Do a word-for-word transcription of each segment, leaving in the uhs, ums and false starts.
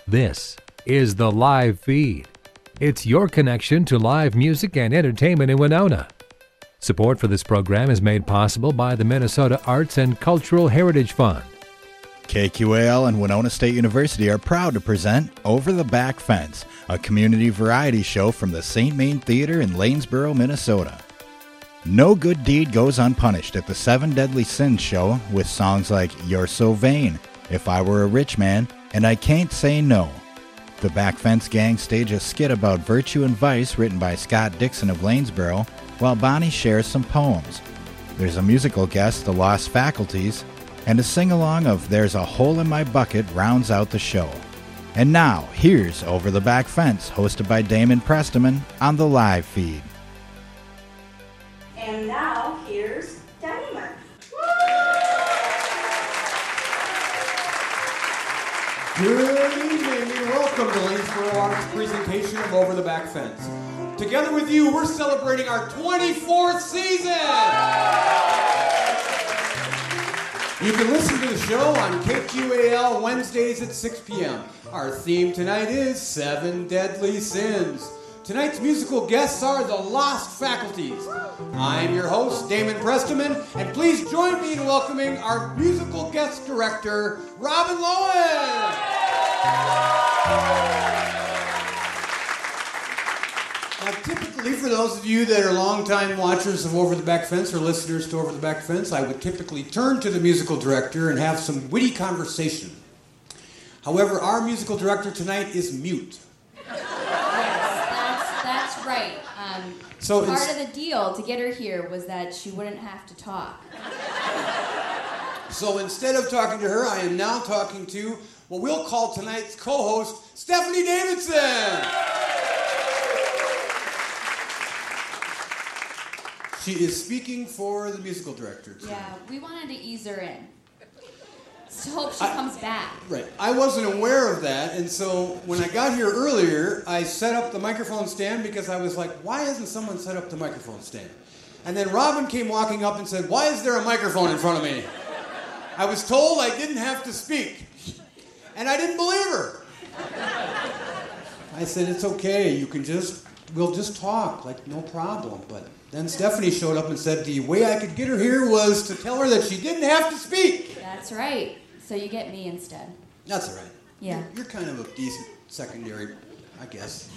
This is the live feed. It's your connection to live music and entertainment in Winona. Support for this program is made possible by the Minnesota Arts and Cultural Heritage Fund. K Q A L and Winona State University are proud to present Over the Back Fence, a community variety show from the Saint Main Theater in Lanesboro, Minnesota. No good deed goes unpunished at the Seven Deadly Sins show with songs like You're So Vain, If I Were a Rich Man, and I Can't Say No. The Back Fence Gang stage a skit about virtue and vice written by Scott Dixon of Lanesboro, while Bonnie shares some poems. There's a musical guest, The Lost Faculties, and a sing-along of There's a Hole in My Bucket rounds out the show. And now, here's Over the Back Fence, hosted by Damon Prestiman on the live feed. And now, here's Damon. Good evening and welcome to Lanesboro Art's presentation of Over the Back Fence. Together with you, we're celebrating our twenty-fourth season! You can listen to the show on K Q A L Wednesdays at six p.m. Our theme tonight is Seven Deadly Sins. Tonight's musical guests are the Lost Faculties. I'm your host, Damon Prestiman, and please join me in welcoming our musical guest director, Robin Lowen. Now, typically, for those of you that are longtime watchers of Over the Back Fence or listeners to Over the Back Fence, I would typically turn to the musical director and have some witty conversation. However, our musical director tonight is mute. Right. Um, so part of the deal to get her here was that she wouldn't have to talk. So instead of talking to her, I am now talking to what we'll call tonight's co-host, Stephanie Davidson. She is speaking for the musical director tonight. Yeah, we wanted to ease her in. To hope she I, comes back. Right. I wasn't aware of that, and so when I got here earlier, I set up the microphone stand because I was like, why hasn't someone set up the microphone stand? And then Robin came walking up and said, why is there a microphone in front of me? I was told I didn't have to speak, and I didn't believe her. I said, it's okay, you can just, we'll just talk, like no problem. But then Stephanie showed up and said the way I could get her here was to tell her that she didn't have to speak. That's right. So you get me instead. That's all right. Yeah. You're, you're kind of a decent secondary, I guess.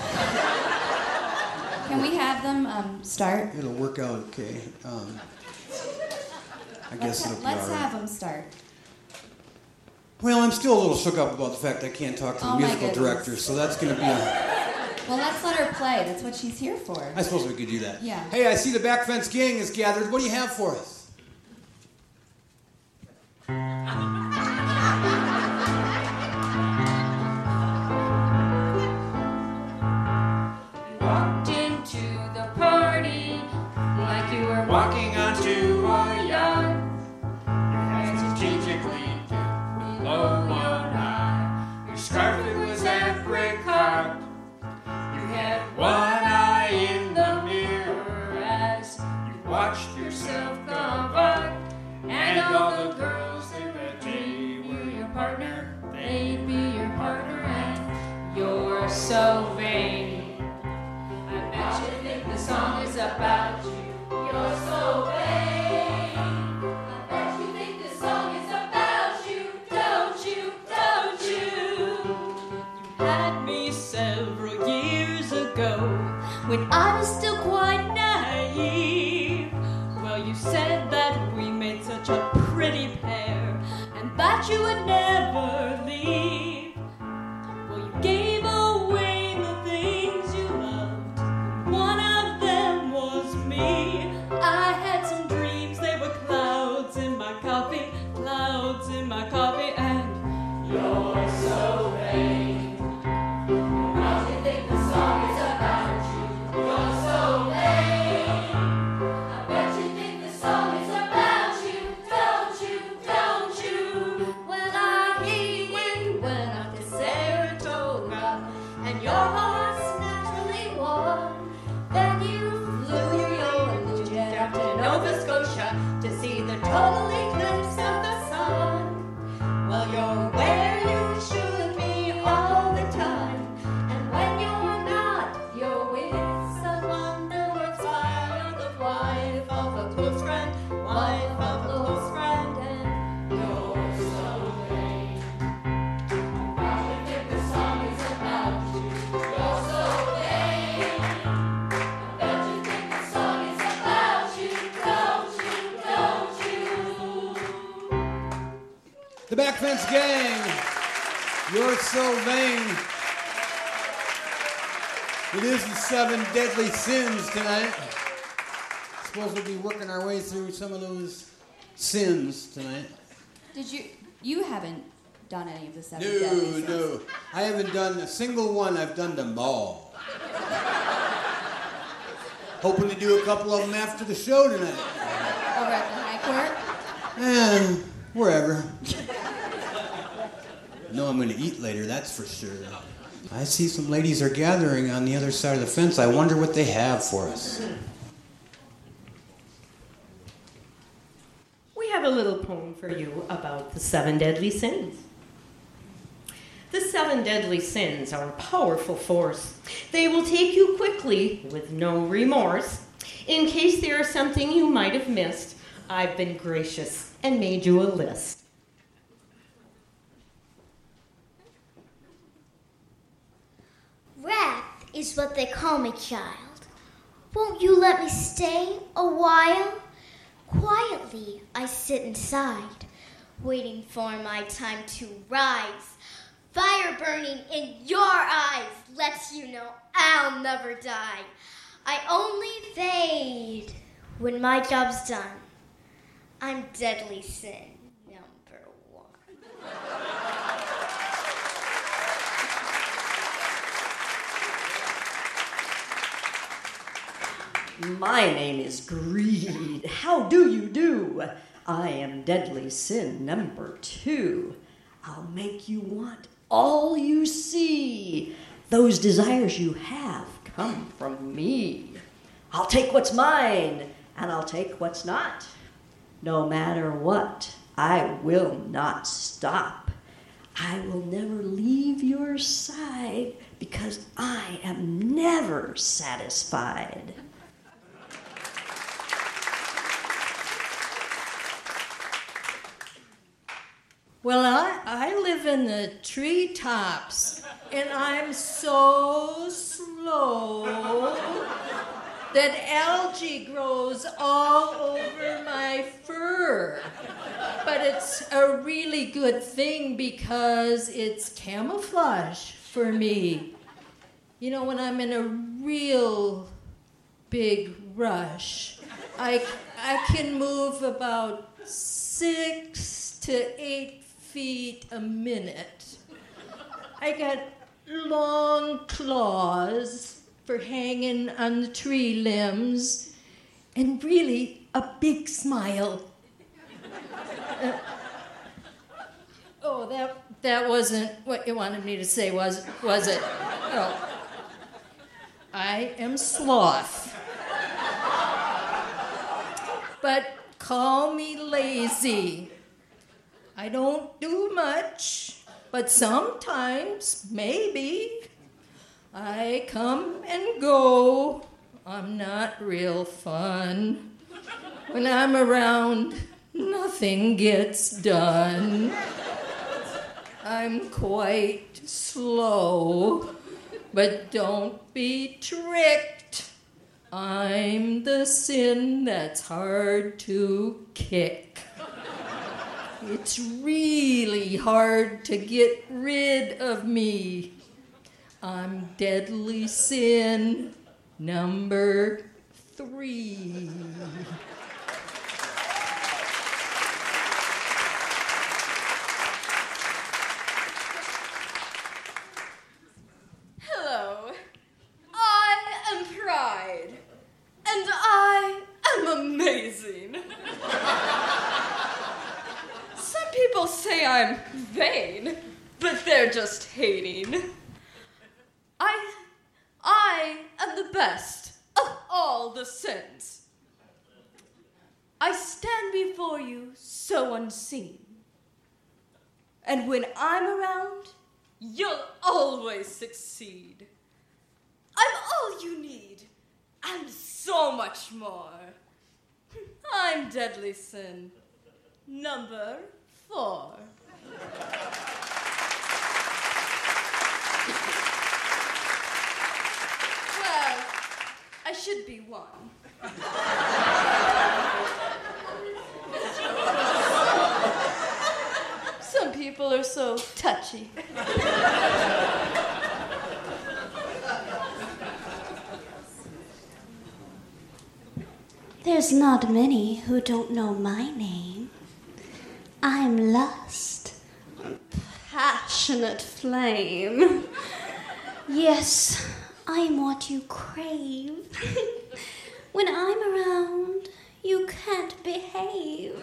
Can we have them um, start? It'll work out okay. Um, I let's guess ha- it'll be Let's all right. have them start. Well, I'm still a little shook up about the fact I can't talk to the Oh, my musical goodness. director, so that's going to be a... Well, let's let her play. That's what she's here for. I suppose we could do that. Yeah. Hey, I see the Back Fence Gang is gathered. What do you have for us? Walked into the party like you were walking onto a yacht. Your hands strategically dipped below one eye. Your scarf, it was apricot. You had one eye in the mirror as you watched yourself come up. And all the girls in the day were your partner. They'd be your partner, and you're so vain. I bet you think the song is about you. You're so vain. I bet you think the song is about you. Don't you, don't you? You had me several years ago when I was still quite naive. Well, you said that we made such a pretty pair and that you would never leave. Well, you gave away the things you loved. One of them was me. I had some dreams, they were clouds in my coffee, clouds in my coffee, and You're so vain. Don't you think the song is about you? You're so vain. I bet you think the song is about you. Don't you, don't you? well, I went a close friend, and you're so vain. I probably think the song is about you. You're so vain. I bet you think the song is about you, don't you, don't you? The Back Fence Gang, you're so vain. It is the seven deadly sins tonight. Suppose we'll be working our way through some of those sins tonight. Did you? You haven't done any of the seven No, deadly sins. no. I haven't done a single one. I've done them all. Hoping to do a couple of them after the show tonight. Over at the high court? And wherever. I know I'm going to eat later, that's for sure. I see some ladies are gathering on the other side of the fence. I wonder what they have for us. We have a little poem for you about the seven deadly sins. The seven deadly sins are a powerful force. They will take you quickly with no remorse. In case there is something you might have missed, I've been gracious and made you a list. Wrath is what they call me, child. Won't you let me stay a while? Quietly I sit inside, waiting for my time to rise. Fire burning in your eyes lets you know I'll never die. I only fade when my job's done. I'm deadly sin number one. My name is Greed. How do you do? I am deadly sin number two. I'll make you want all you see. Those desires you have come from me. I'll take what's mine, and I'll take what's not. No matter what, I will not stop. I will never leave your side because I am never satisfied. Well, I, I live in the treetops, and I'm so slow that algae grows all over my fur. But it's a really good thing because it's camouflage for me. You know, when I'm in a real big rush, I, I can move about six to eight feet a minute. I got long claws for hanging on the tree limbs, and really a big smile. Uh, oh, that that wasn't what you wanted me to say, was was it? No. I am sloth. But call me lazy. I don't do much, but sometimes, maybe, I come and go. I'm not real fun. When I'm around, nothing gets done. I'm quite slow, but don't be tricked. I'm the sin that's hard to kick. It's really hard to get rid of me. I'm deadly sin number three. Hello, I am Pride, and I am amazing. Some people say I'm vain, but they're just hating. I, I am the best of all the sins. I stand before you so unseen. And when I'm around, you'll always succeed. I'm all you need, and so much more. I'm deadly sin number four. Well, I should be one. Some people are so touchy. There's not many who don't know my name. I'm Lust, passionate flame. Yes, I'm what you crave. When I'm around, you can't behave.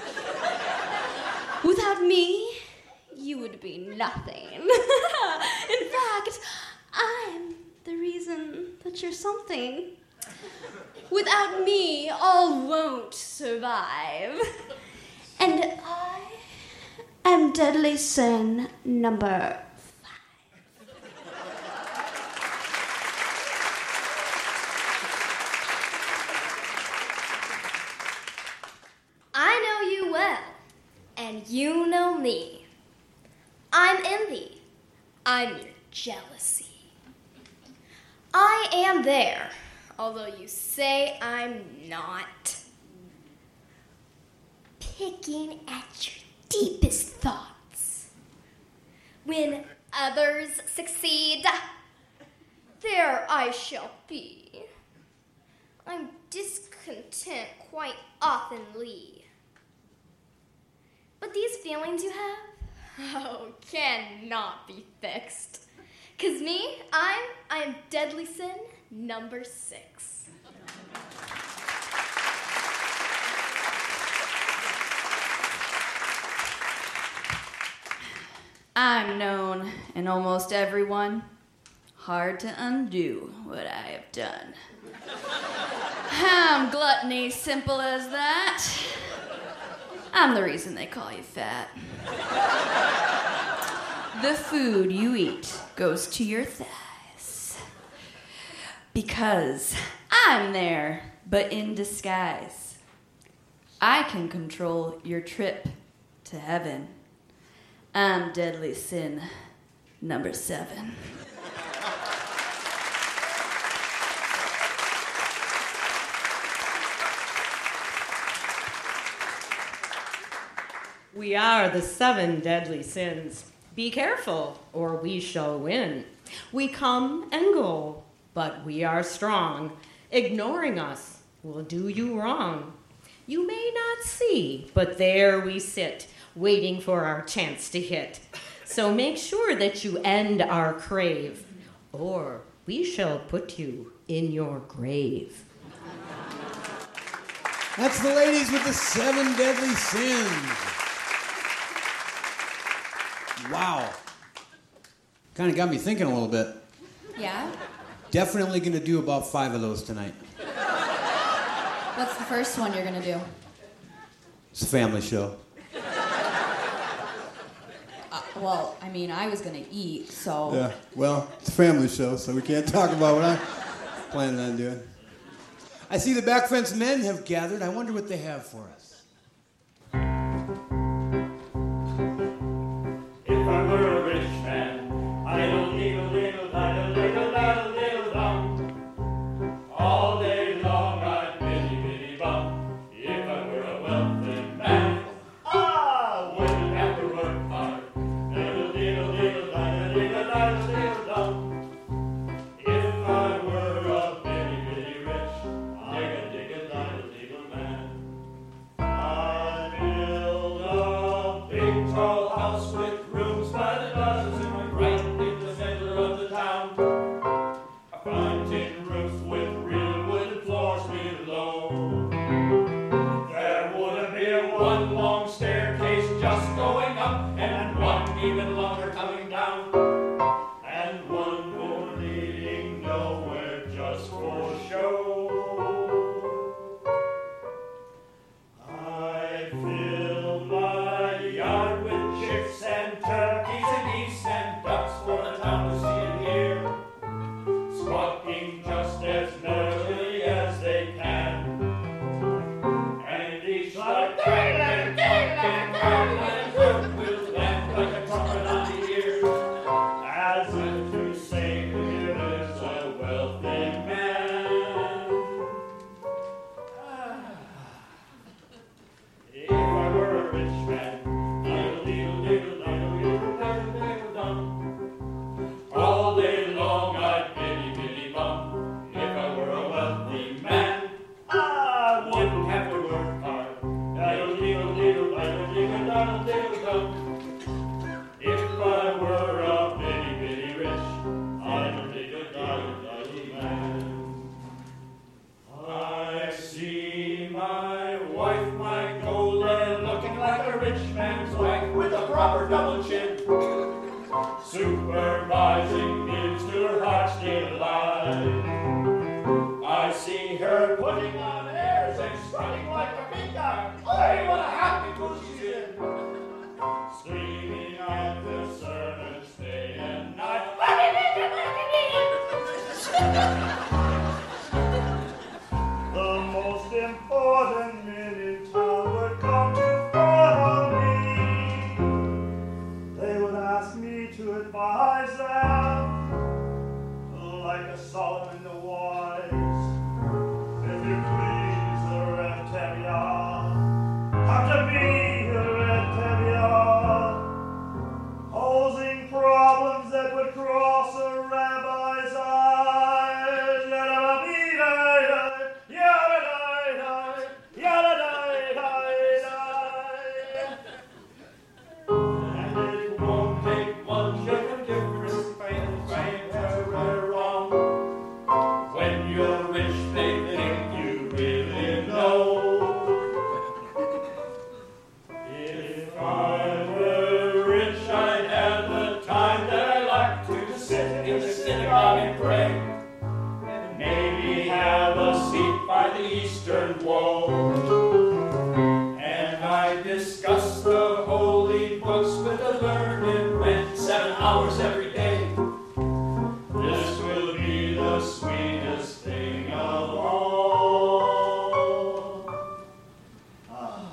Without me, you would be nothing. In fact, I'm the reason that you're something. Without me, all won't survive. And I am Deadly Sin number I know you well, and you know me. I'm envy. I'm your jealousy. I am there, although you say I'm not. Picking at your deepest thoughts. When others succeed, there I shall be. I'm discontent quite oftenly. But these feelings you have, oh, cannot be fixed. 'Cause me, I'm, I'm Deadly Sin number six. I'm known in almost everyone. Hard to undo what I have done. I'm gluttony, simple as that. I'm the reason they call you fat. The food you eat goes to your thighs. Because I'm there, but in disguise. I can control your trip to heaven. I'm Deadly Sin number seven. We are the seven deadly sins. Be careful, or we shall win. We come and go, but we are strong. Ignoring us will do you wrong. You may not see, but there we sit, waiting for our chance to hit. So make sure that you end our crave, or we shall put you in your grave. That's the ladies with the seven deadly sins. Wow. Kind of got me thinking a little bit. Yeah? Definitely going to do about five of those tonight. What's the first one you're gonna do? It's a family show. Uh, well, I mean, I was gonna eat, so... Yeah, well, it's a family show, so we can't talk about what I'm planning on doing. I see the back fence men have gathered. I wonder what they have for us. If I were a rich man, I don't need a little, diddle, diddle, diddle, diddle, dum. All day long I'd bitty, bitty, bum. If I were a wealthy man, I wouldn't have to work hard. Diddle, diddle, diddle, diddle, diddle, diddle, diddle, dum. If I were a bitty, bitty rich, digga, digga, diddle, diddle, man. I'd build a big tall house with rooms by the dozen, right in the center of the town. A fine tin roof with real wooden floors below. There would be one long staircase just going up, and one even longer coming down, and one more leading nowhere just for show. I fill my yard with chicks and turkeys and geese and ducks for the town to see and hear, squawking just as merrily as they can. And each like The most important men in town would come to follow me. They would ask me to advise them, like a Solomon the wise. If you please, the Reptilia, come to me, the Reptilia, posing problems that would cross a rabbi's eyes. And it won't take much of a difference when right or wrong. When you're rich, they think you really know. If I were rich, I'd have the time that I like to sit in the synagogue and pray. Maybe have a seat by the eastern wall. And I discuss the holy books with the learned men seven hours every day. This will be the sweetest thing of all. Ah.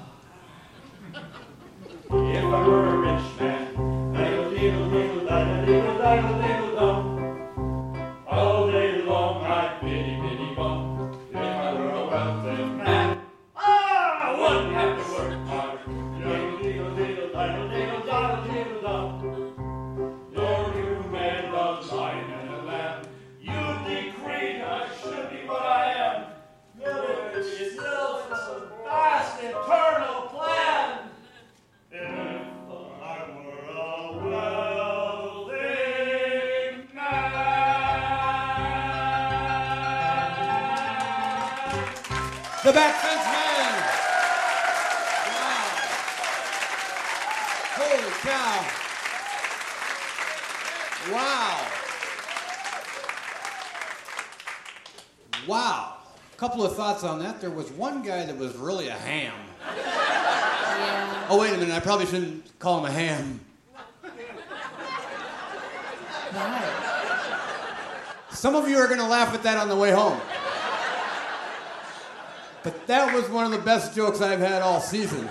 If I were a rich man, diddle diddle diddle diddle diddle diddle diddle dum. All day long I'd biddy biddy bum. If I were a wealthy man, ah, I wouldn't have to work hard. Diddle diddle diddle diddle diddle diddle diddle dum. You're human, the lion and the lamb. You decreed I should be what I am. Yet it is still a vast eternal plan. If I were a wealthy man. The Back Fence Man. Wow. Holy cow. Wow. Wow. A couple of thoughts on that. There was one guy that was really a ham. Yeah. Oh, wait a minute. I probably shouldn't call him a ham. Some of you are going to laugh at that on the way home. But that was one of the best jokes I've had all season.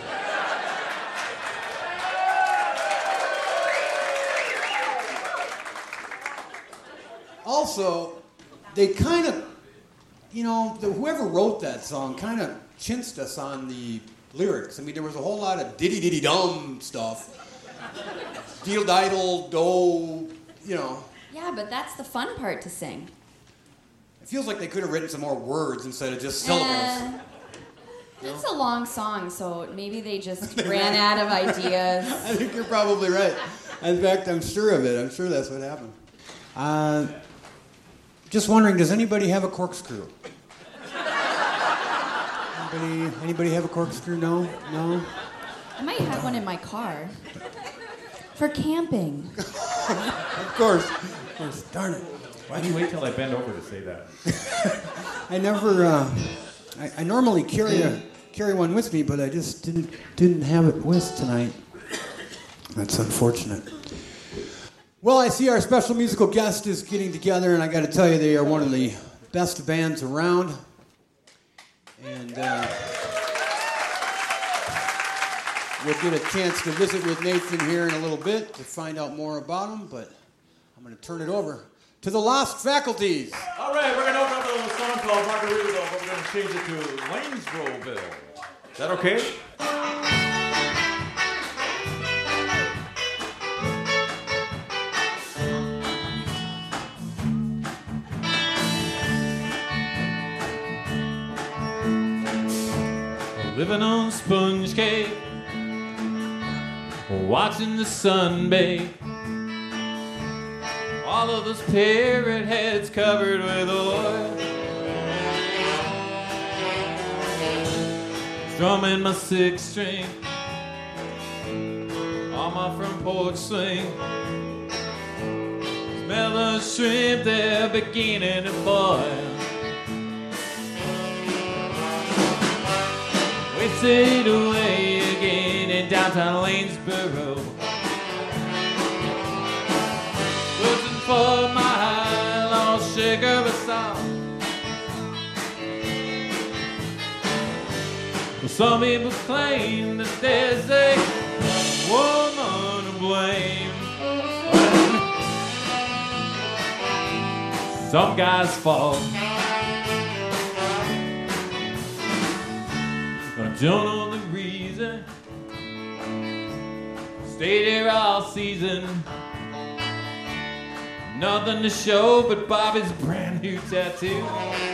Also, they kind of, you know, the, whoever wrote that song kind of chinced us on the lyrics. I mean, there was a whole lot of diddy-diddy-dum stuff. Deal-diddle, do, you know. Yeah, but that's the fun part to sing. It feels like they could have written some more words instead of just syllables. Uh, it's a long song, so maybe they just ran out of ideas. I think you're probably right. In fact, I'm sure of it. I'm sure that's what happened. Uh, just wondering, does anybody have a corkscrew? Anybody, anybody have a corkscrew? No? No? I might have one in my car. For camping. Of course. Of course. Darn it. Why do you wait till I bend over to say that? I never, uh, I, I normally carry a, carry one with me, but I just didn't didn't have it with tonight. That's unfortunate. Well, I see our special musical guest is getting together, and I got to tell you, they are one of the best bands around. And uh, we'll get a chance to visit with Nathan here in a little bit to find out more about him, but I'm going to turn it over to the Lost Faculties. All right, we're going to open up a little song called Margaritaville, but we're going to change it to Lanesboro. Is that okay? Living on sponge cake, watching the sun bathe. All of those parrot heads covered with oil. Strumming my six string on my front porch swing. Smell the shrimp, they're beginning to boil. Wasted away again in downtown Lanesboro. Looking for my lost sugar beside Some people claim that there's a woman to blame. Some guys fall. But I don't know the reason. Stayed here all season. Nothing to show but Bobby's brand new tattoo.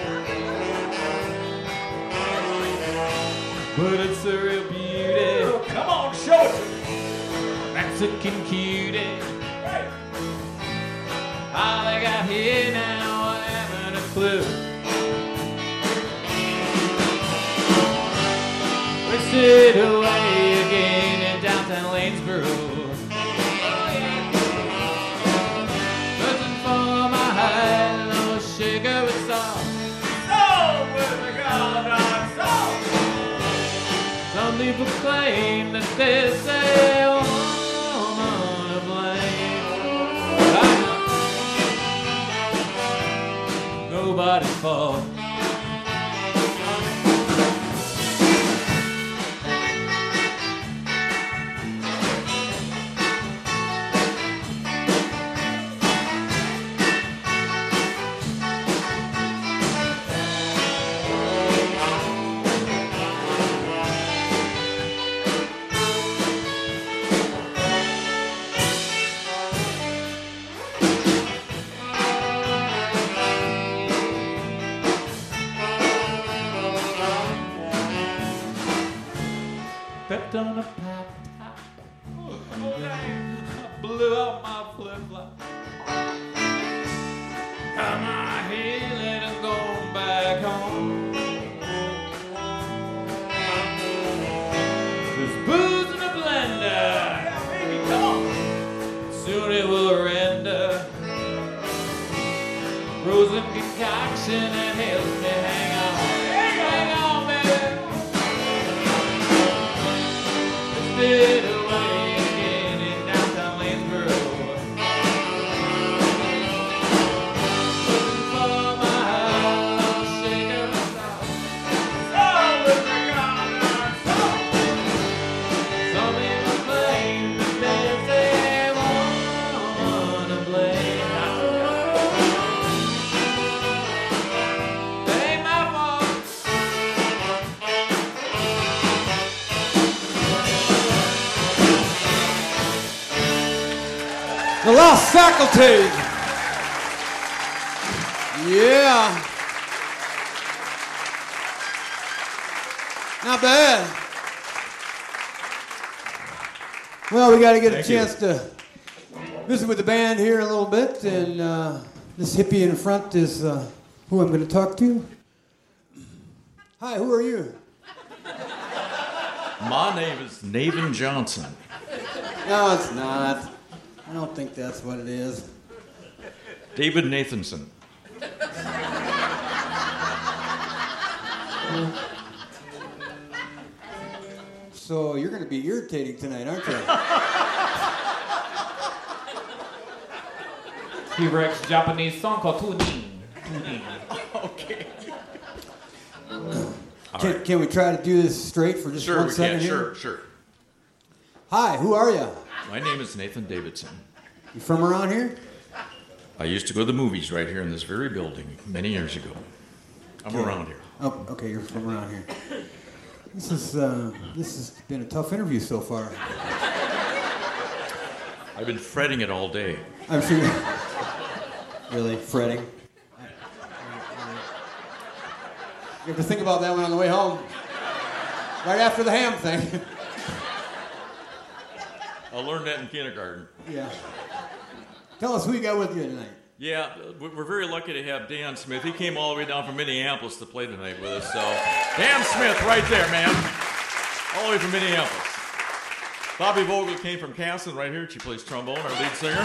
But it's a real beauty. Oh, come on, show it. Mexican cutie. How they got here now, I haven't a clue. Wasted away again in downtown Lanesboro. Searching for my high, no sugar with salt. Oh, with the goddamn salt. Some people claim that there's a woman to blame. But I know nobody's fault. Stepped on a pop top. Oh, damn. I blew out my flip flop. Got my healing and going back home. There's booze in the blender. Yeah, baby, come on. Soon it will render. Frozen concoction and helps me hang on. Hang on, baby. Spit away again in downtown Lanesboro. Looking for my high, shaker of salt. Oh, with the goddamn salt. Some people claim that there's a woman to blame. It ain't my fault. The Lost Faculty. Yeah. Not bad. Well, we got to get Thank a chance to visit with the band here a little bit, and uh, this hippie in front is uh, who I'm going to talk to. Hi, who are you? My name is Nathan Johnson. No, it's not. I don't think that's what it is. David Nathanson. So you're going to be irritating tonight, aren't you? He writes a Japanese song called Tunin. Tunin. Okay. Can, can we try to do this straight for just Sure, one we second can. here? Sure, sure. Hi, who are you? My name is Nathan Davidson. You from around here? I used to go to the movies right here in this very building many years ago. I'm Okay. around here. Oh, okay, you're from around here. This is uh, this has been a tough interview so far. I've been fretting it all day. I'm sure. Really, fretting. You have to think about that one on the way home. Right after the ham thing. I learned that in kindergarten. Yeah. Tell us who you got with you tonight. Yeah, we're very lucky to have Dan Smith. He came all the way down from Minneapolis to play tonight with us. So, Dan Smith, right there, man. All the way from Minneapolis. Bobby Vogel came from Casson, right here. She plays trombone, our lead singer.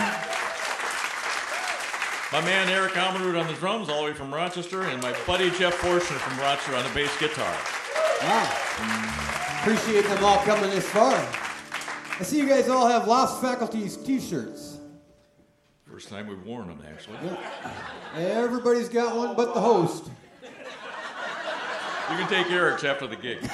My man Eric Amarud on the drums, all the way from Rochester, and my buddy Jeff Fortune from Rochester on the bass guitar. Wow. Appreciate them all coming this far. I see you guys all have Lost Faculties t-shirts. First time we've worn them, actually. Yeah. Everybody's got one but the host. You can take Eric's after the gig.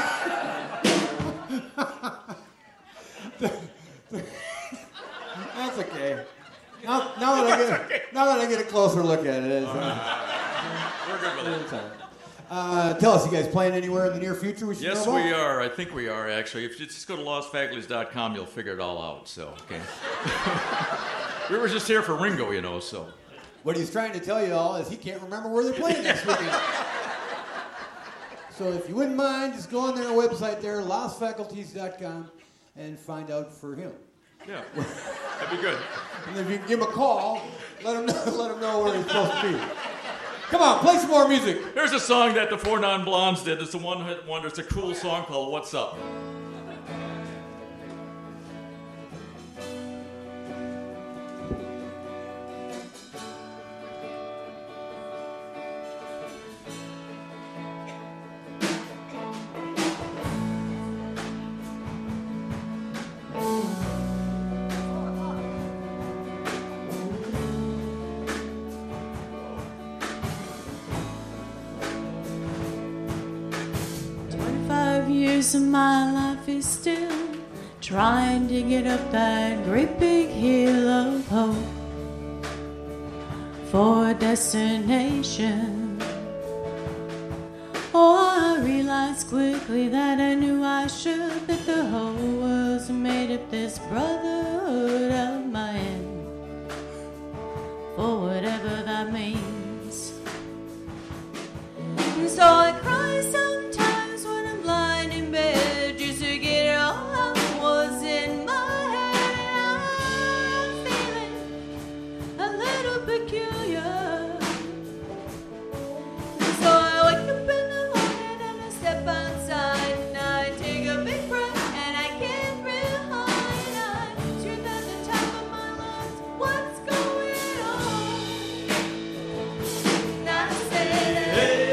That's okay. Now, now that I get now that I get a closer look at it, it's, uh, We're good with it. uh, tell us, you guys playing anywhere in the near future? We should Yes, know about? we are. I think we are, actually. If you just go to lost faculties dot com, you'll figure it all out. So, okay. We were just here for Ringo, you know, so. What he's trying to tell you all is he can't remember where they're playing next weekend. So if you wouldn't mind, just go on their website there, lost faculties dot com, and find out for him. Yeah, that'd be good. And if you can give him a call, let him know, let him know where he's supposed to be. Come on, play some more music. Here's a song that the Four Non Blondes did. It's a one-hit wonder. It's a cool song called What's Up? Years of my life is still trying to get up that great big hill of hope for a destination. Oh, I realized quickly that I knew I should, that the whole world's made up this brotherhood of mine, for whatever that means. And so I cry sometimes when I'm lying in bed just to get all that was in my head. I'm feeling a little peculiar. And so I wake up in the morning and I step outside and I take a big breath and I get real high and I scream at the top of my lungs, what's going on? And I said, hey.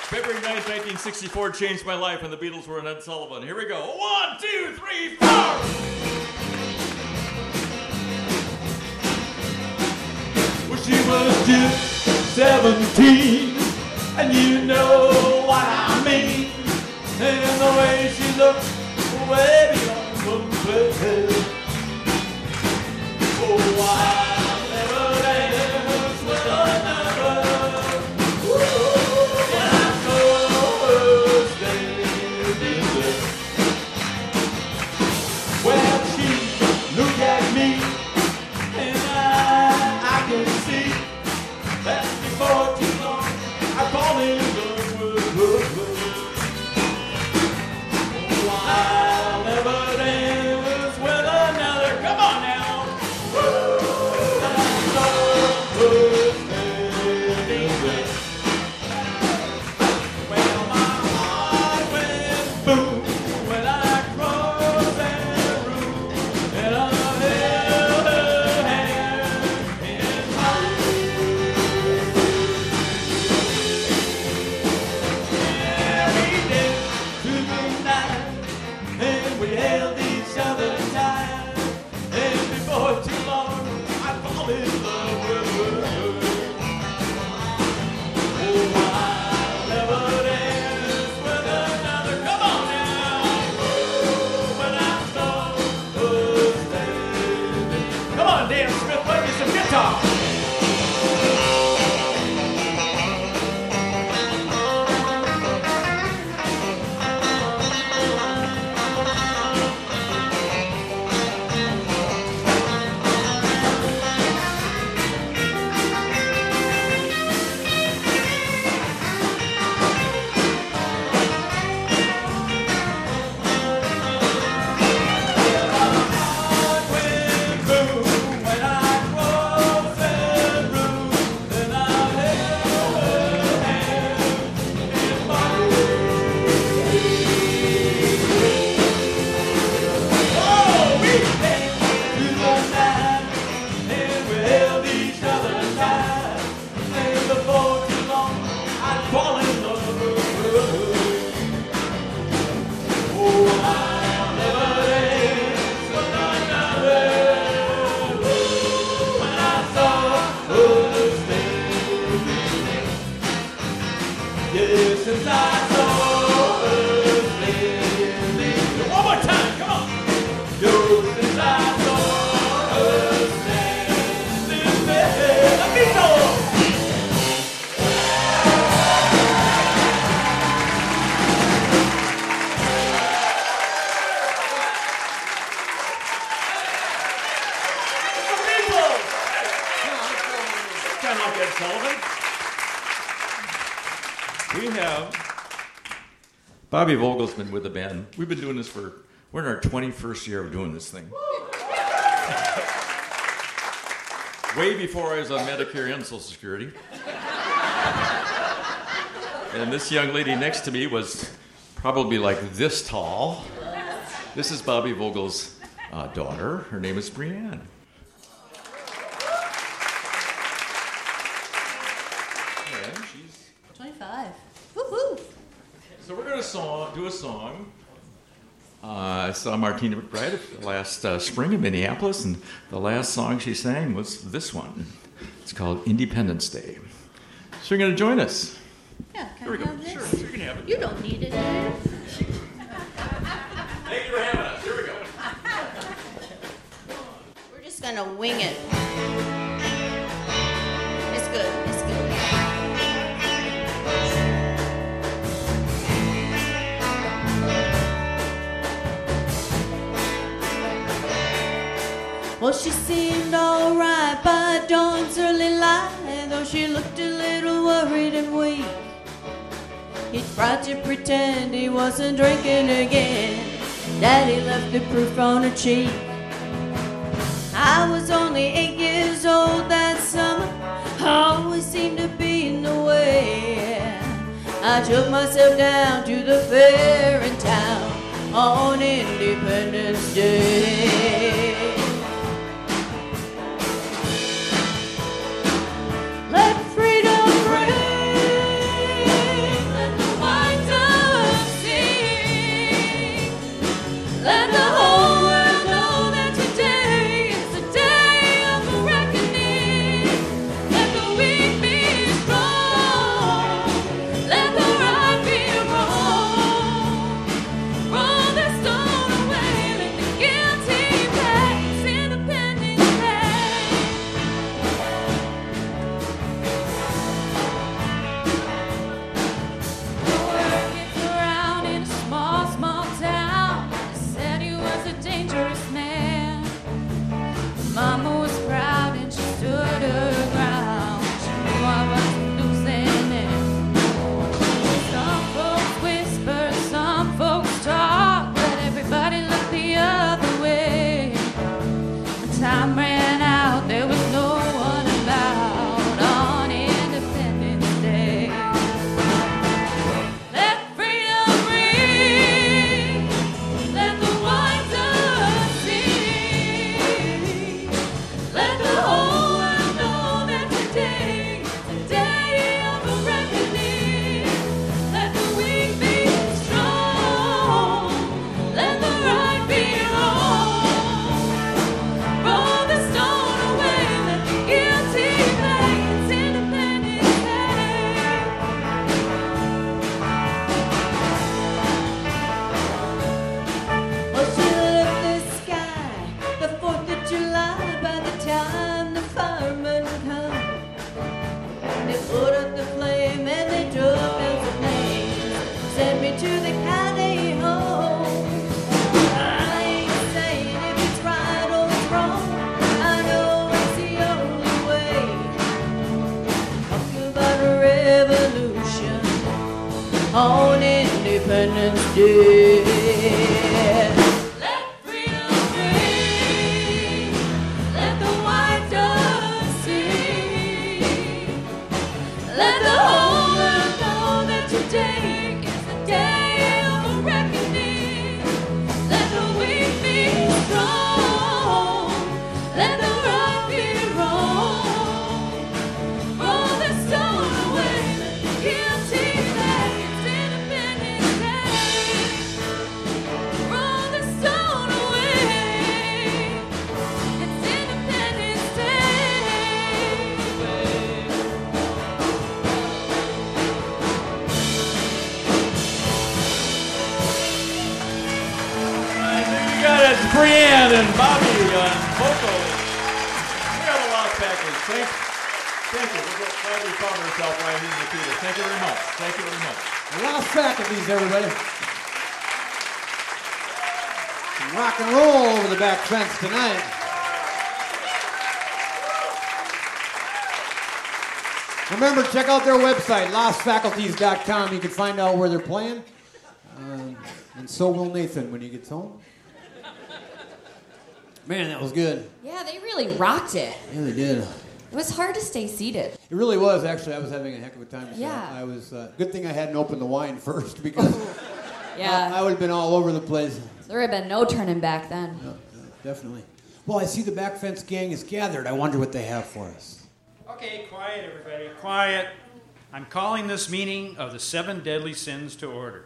February ninth, nineteen sixty-four changed my life when the Beatles were in Ed Sullivan. Here we go. One, two, three, four! Well, she was just seventeen, and you know what I mean. And the way she looked way beyond compare. Oh, I'll never dance with another. Ooh, and I saw her standing there. Well, she looked at me, and I, I can see that before too long I fall in love with her. Oh, I'll never dance with another. Come on now. Bobby Vogel's been with the band. We've been doing this for, we're in our twenty-first year of doing this thing. Way before I was on Medicare and Social Security. And this young lady next to me was probably like this tall. This is Bobby Vogel's uh, daughter. Her name is Brianne. And she's twenty-five. Woo-hoo! So we're going to song, do a song. Uh, I saw Martina McBride last uh, spring in Minneapolis, and the last song she sang was this one. It's called Independence Day. So you're going to join us. Yeah, can Here we I go. have this? Sure, you can have it. You don't need it. Thank you for having us. Here we go. We're just going to wing it. It's good. It's good. Well, she seemed alright by dawn's early light, though she looked a little worried and weak. He tried to pretend he wasn't drinking again. Daddy left the proof on her cheek. I was only eight years old that summer. I always seemed to be in the way. I took myself down to the fair in town on Independence Day. Let freedom ring, let send me to the county home. I ain't saying if it's right or it's wrong. I know it's the only way. Talk about a revolution on Independence Day. Brianne and Bobby on vocals. We got a lot of package. Thank, thank you. We're glad we found ourselves right here in the theater. Thank you very much. Thank you very much. A lot of faculties, everybody. Some rock and roll over the back fence tonight. Remember, check out their website, lost faculties dot com. You can find out where they're playing. Uh, and so will Nathan when he gets home. Man, that was good. Yeah, they really rocked it. Yeah, they did. It was hard to stay seated. It really was, actually. I was having a heck of a time. So Yeah. I was, uh, good thing I hadn't opened the wine first, because Yeah. I, I would have been all over the place. There would have been no turning back then. No, no, definitely. Well, I see the back fence gang is gathered. I wonder what they have for us. Okay, quiet, everybody. Quiet. I'm calling this meeting of the seven deadly sins to order.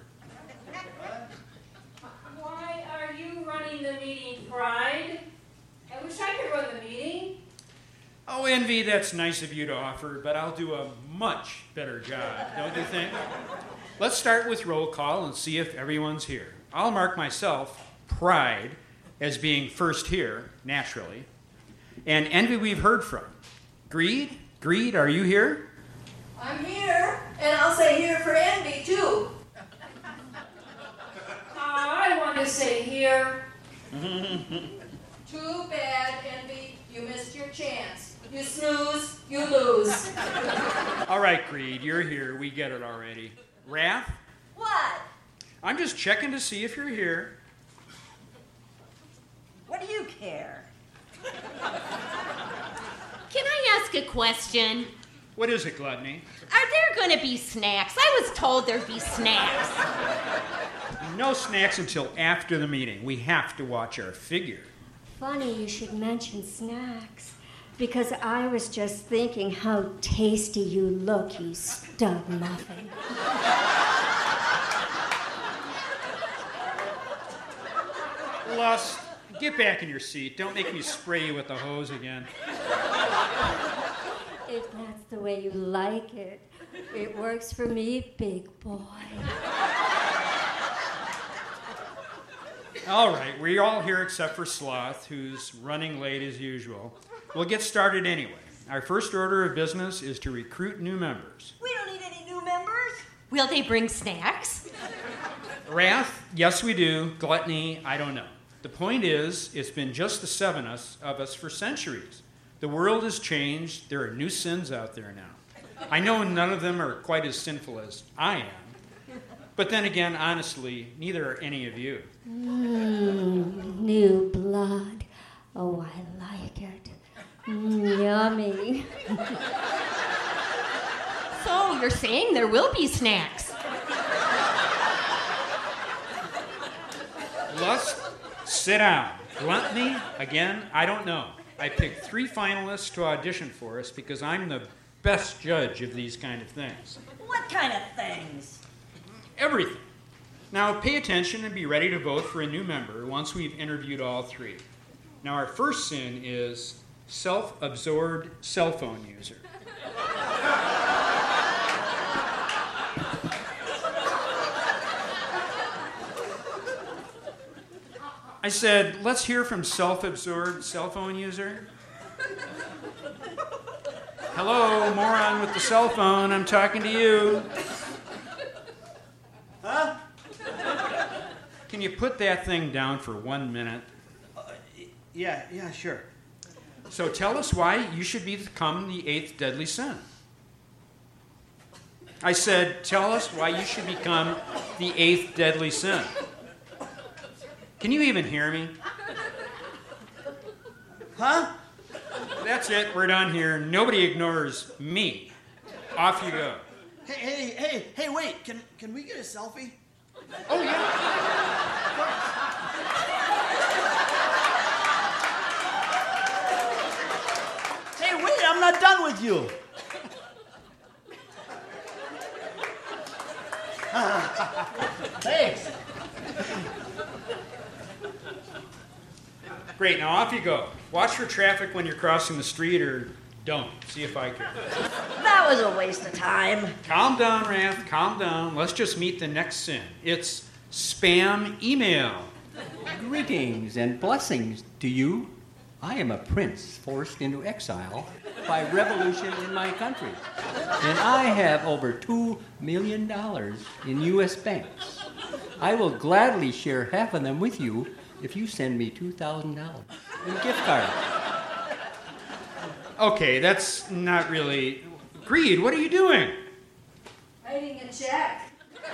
Why are you running the meeting, Pride? I wish I could run the meeting. Oh, Envy, that's nice of you to offer, but I'll do a much better job, don't you think? Let's start with roll call and see if everyone's here. I'll mark myself, Pride, as being first here, naturally. And Envy we've heard from. Greed? Greed, are you here? I'm here, and I'll say here for Envy, too. I want to say here. Too bad, Envy. You missed your chance. You snooze, you lose. All right, Greed, you're here. We get it already. Wrath? What? I'm just checking to see if you're here. What do you care? Can I ask a question? What is it, Gluttony? Are there going to be snacks? I was told there'd be snacks. No snacks until after the meeting. We have to watch our figure. Funny you should mention snacks, because I was just thinking how tasty you look, you stub muffin. Lust, get back in your seat. Don't make me spray you with the hose again. If that's the way you like it, it works for me, big boy. All right, we're all here except for Sloth, who's running late as usual. We'll get started anyway. Our first order of business is to recruit new members. We don't need any new members. Will they bring snacks? Wrath, yes we do. Gluttony, I don't know. The point is, it's been just the seven us, of us for centuries. The world has changed. There are new sins out there now. I know none of them are quite as sinful as I am. But then again, honestly, neither are any of you. Mmm, new blood. Oh, I like it. Mm, yummy. So you're saying there will be snacks? Lust, sit down. Gluttony, again, I don't know. I picked three finalists to audition for us because I'm the best judge of these kind of things. What kind of things? Everything. Now pay attention and be ready to vote for a new member once we've interviewed all three. Now our first sin is self-absorbed cell phone user. I said, let's hear from self-absorbed cell phone user. Hello, moron with the cell phone, I'm talking to you. Huh? Can you put that thing down for one minute? Uh, yeah, yeah, sure. So tell us why you should become the eighth deadly sin. I said, tell us why you should become the eighth deadly sin. Can you even hear me? Huh? That's it. We're done here. Nobody ignores me. Off you go. Hey, hey, hey, hey, wait. Can can we get a selfie? Oh, yeah. Hey, wait, I'm not done with you. Thanks. Great, now off you go. Watch for traffic when you're crossing the street, or don't. See if I can. That was a waste of time. Calm down, Rath. Calm down. Let's just meet the next sin. It's spam email. Greetings and blessings to you. I am a prince forced into exile by revolution in my country. And I have over two million dollars in U S banks. I will gladly share half of them with you if you send me two thousand dollars in gift cards. Okay, that's not really... Greed, what are you doing? Writing a check.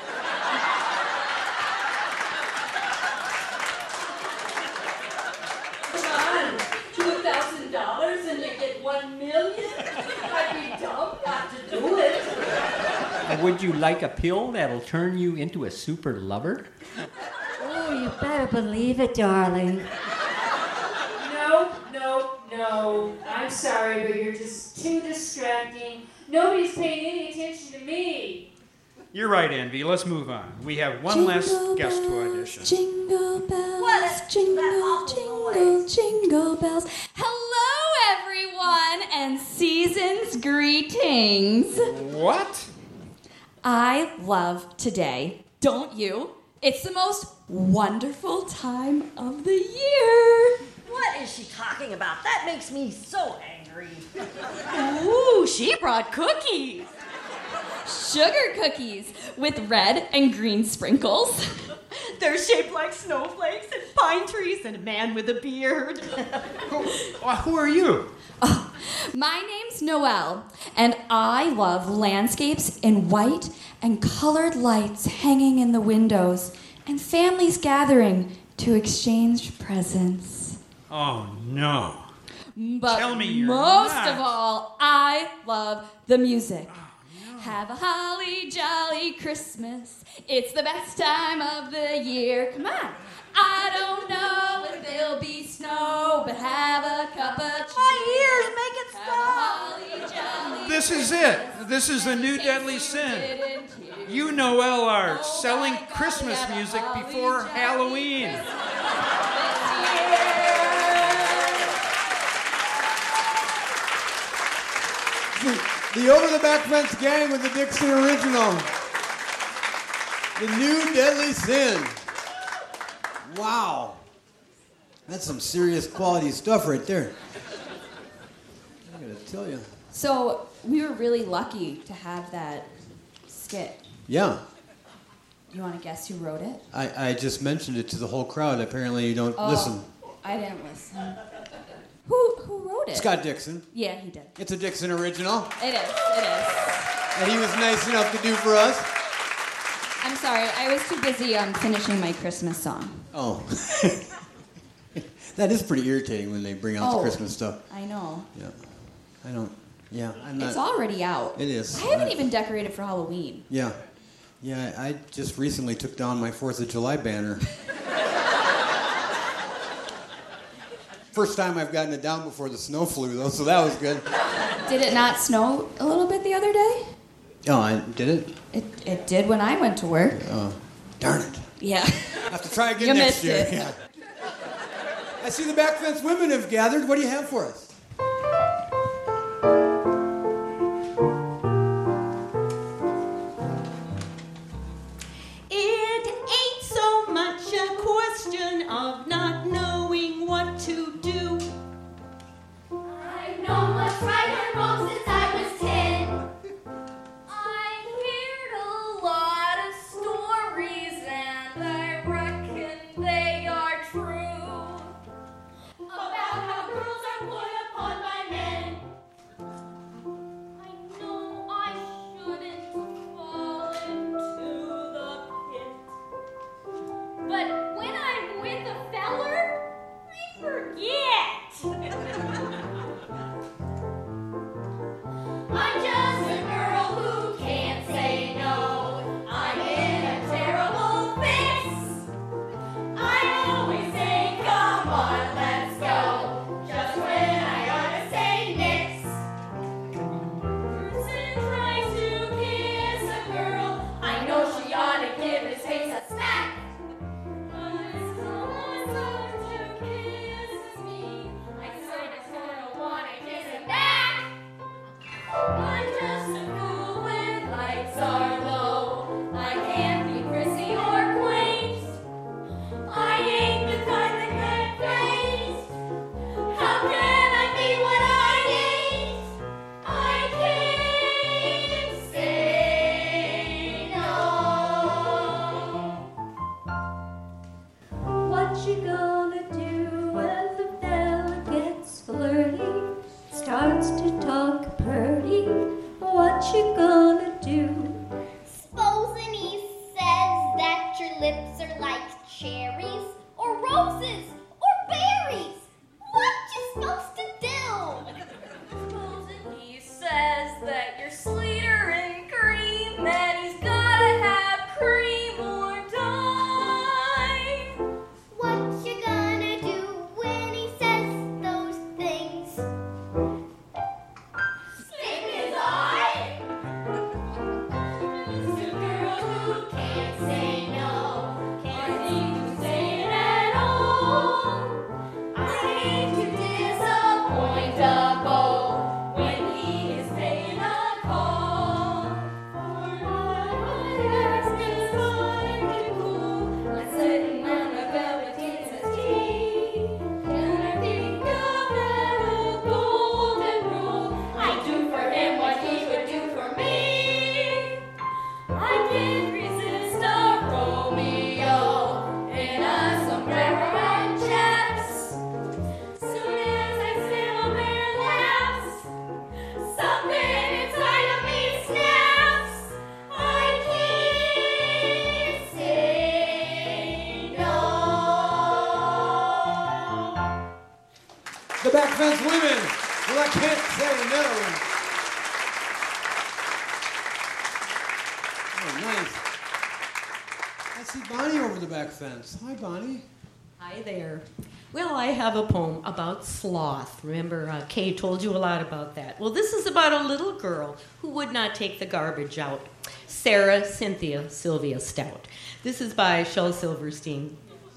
two thousand dollars and you get one million? I'd be dumb not to do it. Would you like a pill that'll turn you into a super lover? Oh, you better believe it, darling. No, no, no. I'm sorry, but you're just too distracting. Nobody's paying any attention to me. You're right, Envy. Let's move on. We have one Jingle last bells, guest to audition. Jingle bells, jingle, jingle, jingle bells. Hello, everyone, and season's greetings. What? I love today, don't you? It's the most wonderful time of the year. What is she talking about? That makes me so angry. Ooh, she brought cookies. Sugar cookies with red and green sprinkles. They're shaped like snowflakes and pine trees and a man with a beard. who, who are you? Oh, my name's Noelle, and I love landscapes in white and colored lights hanging in the windows and families gathering to exchange presents. Oh, no. But Tell me you're most not. of all, I love the music. Have a holly jolly Christmas. It's the best time of the year. Come on. I don't know if there'll be snow, but have a cup of cheer. My ears make it stop. Holly jolly This is it. This is the new deadly sin. You, Noelle, are selling Christmas music before Halloween. The Over the Back Fence Gang with the Dixon Original. The new deadly sin. Wow. That's some serious quality stuff right there. I gotta tell you. So we were really lucky to have that skit. Yeah. You want to guess who wrote it? I, I just mentioned it to the whole crowd. Apparently you don't Oh, listen. I didn't listen. Who who wrote it? Scott Dixon. Yeah, he did. It's a Dixon original. It is. It is. And he was nice enough to do for us. I'm sorry. I was too busy um, finishing my Christmas song. Oh. That is pretty irritating when they bring out Oh, the Christmas stuff. I know. Yeah. I don't. Yeah, I'm not. It's already out. It is. I haven't I- even decorated for Halloween. Yeah. Yeah, I just recently took down my fourth of July banner. First time I've gotten it down before the snow flew, though, so that was good. Did it not snow a little bit the other day? Oh, I did it? It it did when I went to work. Oh, darn it. Yeah. I have to try again You next missed year. it. Yeah. I see the back fence women have gathered. What do you have for us? It ain't so much a question of not knowing what to do. I've known what's right and wrong since I was ten. I heard a lot of stories and I reckon Their lips are like cherries, or roses, or berries. What you supposed to do? Supposing he says that you're sweeter in cream, that he's gotta have cream or die. What you gonna do when he says those things? Stick his eye? It's a girl who can't say no, can't seem to say it at all. I hate to disappoint a beau when he is paying a call. For my heart's just fine and cool, I'm sitting on a velveteen settee, and I think of that old golden rule: I do for him what he would do for me. I can't resist a Romeo in a sombrero and chaps. Soon as I smell a bare laughs, something inside of me snaps. I can't say no. The Back Fence Women. Well, I can't say no. Oh, nice. I see Bonnie over the back fence. Hi, Bonnie. Hi there. Well, I have a poem about sloth. Remember, uh, Kay told you a lot about that. Well, this is about a little girl who would not take the garbage out. Sarah Cynthia Sylvia Stout. This is by Shel Silverstein.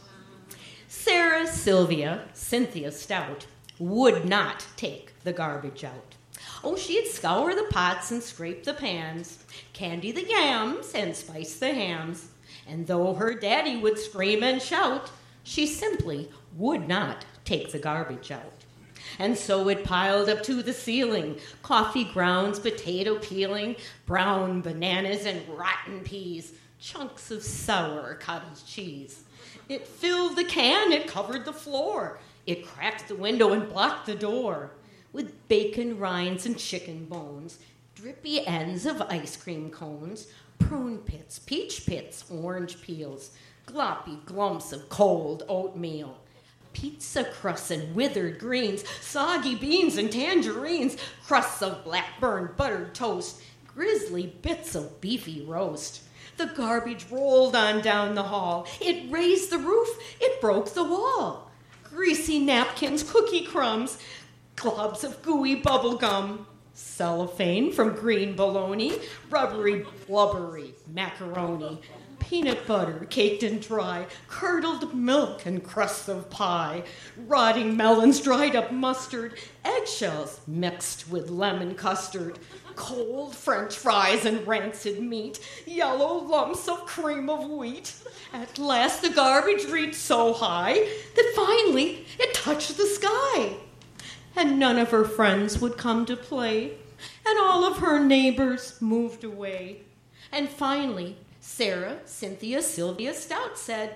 Sarah Sylvia Cynthia Stout would not take the garbage out. Oh, she'd scour the pots and scrape the pans, candy the yams and spice the hams. And though her daddy would scream and shout, she simply would not take the garbage out. And so it piled up to the ceiling, coffee grounds, potato peeling, brown bananas and rotten peas, chunks of sour cottage cheese. It filled the can, it covered the floor, it cracked the window and blocked the door. With bacon rinds and chicken bones, drippy ends of ice cream cones, prune pits, peach pits, orange peels, gloppy glumps of cold oatmeal, pizza crusts and withered greens, soggy beans and tangerines, crusts of black-burned buttered toast, grisly bits of beefy roast. The garbage rolled on down the hall. It raised the roof. It broke the wall. Greasy napkins, cookie crumbs, globs of gooey bubble gum, cellophane from green bologna, rubbery, blubbery macaroni, peanut butter caked and dry, curdled milk and crusts of pie, rotting melons, dried up mustard, eggshells mixed with lemon custard, cold French fries and rancid meat, yellow lumps of cream of wheat. At last the garbage reached so high that finally it touched the sky. And none of her friends would come to play, and all of her neighbors moved away. And finally, Sarah Cynthia Sylvia Stout said,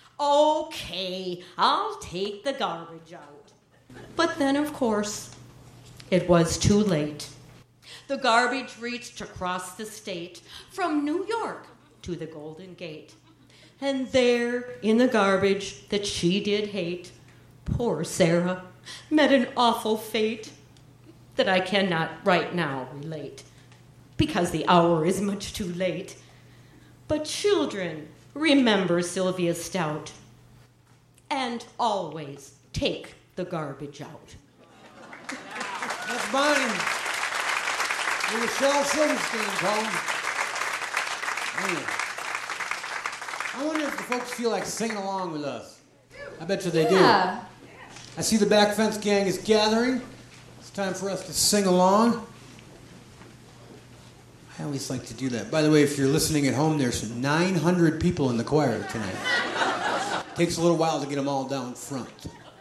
"Okay, I'll take the garbage out." But then, of course, it was too late. The garbage reached across the state, from New York to the Golden Gate. And there, in the garbage that she did hate, poor Sarah met an awful fate that I cannot right now relate, because the hour is much too late. But children, remember Sylvia Stout, and always take the garbage out. That's Bonnie. With a Shel Silverstein poem. Man. I wonder if the folks feel like singing along with us. I bet you they Yeah. do. I see the back fence gang is gathering. It's time for us to sing along. I always like to do that. By the way, if you're listening at home, there's nine hundred people in the choir tonight. Takes a little while to get them all down front.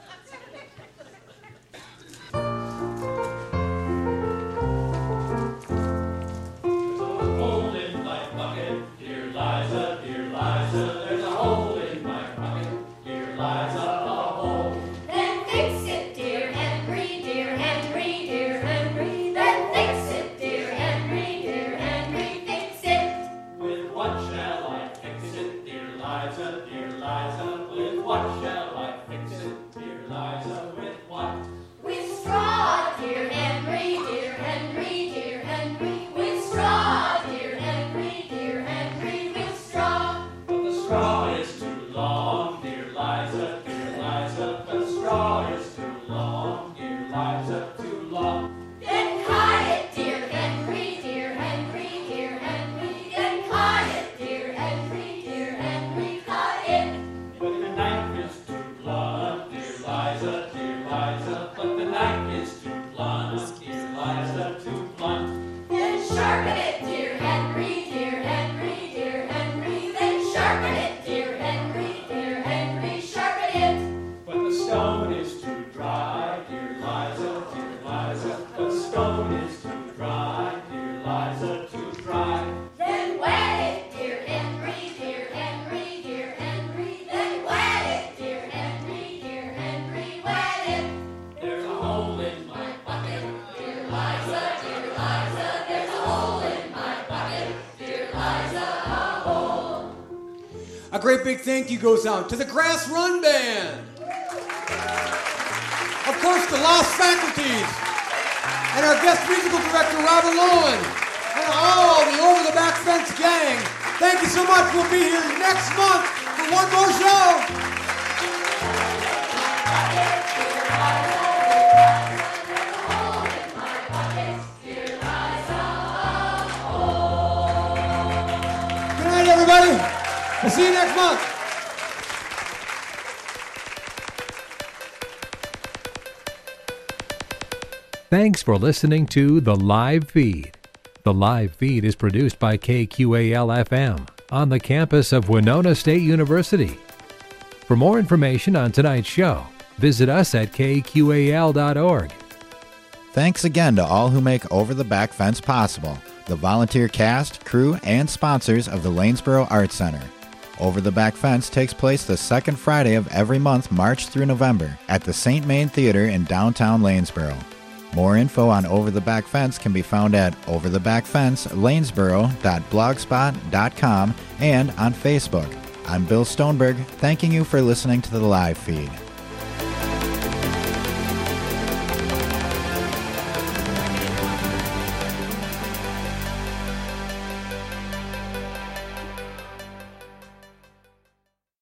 Hole in my bucket, dear Liza, dear Liza, there's a hole in my bucket, dear Liza, a hole. Then fix it, dear Henry, dear Henry, dear Henry. Then fix it, dear Henry, dear Henry, fix it. With what shall I fix it, dear Liza? Liza, dear Liza, with what shall I fix it? Dear Liza, with what? With straw, dear Henry, dear Henry, dear Henry. With straw, dear Henry, dear Henry. With straw. But the straw is too long, dear Liza, dear Liza. But the straw is too long, dear Liza, too long. Then cut it, dear Henry, dear Henry, dear Henry. Then cut it, dear Henry, dear Henry. Cut it. But the knife is too blunt, dear Liza, dear Liza. But the knife is too blunt, dear Liza, too blunt. Then sharpen it, dear Henry, dear Henry, dear Henry. Then sharpen it, dear Henry, dear Henry. Sharpen it. But the stone is too dry, dear Liza, dear Liza. But the stone is too dry, dear Liza, too dry. Then wet it, dear Henry, dear Henry, dear Henry. Then wet it, dear Henry, dear Henry. Wet it. There's a hole in my Bucket, dear Liza, dear Liza. There's a hole in my bucket, dear Liza. A hole. A great big thank you goes out to the Grass Run Band. Of course, the Lost Faculties. And our guest musical director, Robert Lowen. And all the Over the Back Fence gang. Thank you so much. We'll be here next month for one more show. Good night, everybody. We'll see you next month. Thanks for listening to The Live Feed. The Live Feed is produced by K Q A L F M on the campus of Winona State University. For more information on tonight's show, visit us at K Q A L dot org. Thanks again to all who make Over the Back Fence possible, the volunteer cast, crew, and sponsors of the Lanesboro Arts Center. Over the Back Fence takes place the second Friday of every month, March through November, at the Saint Main Theater in downtown Lanesboro. More info on Over the Back Fence can be found at over the back fence lanesboro dot blogspot dot com and on Facebook. I'm Bill Stoneberg, thanking you for listening to the live feed.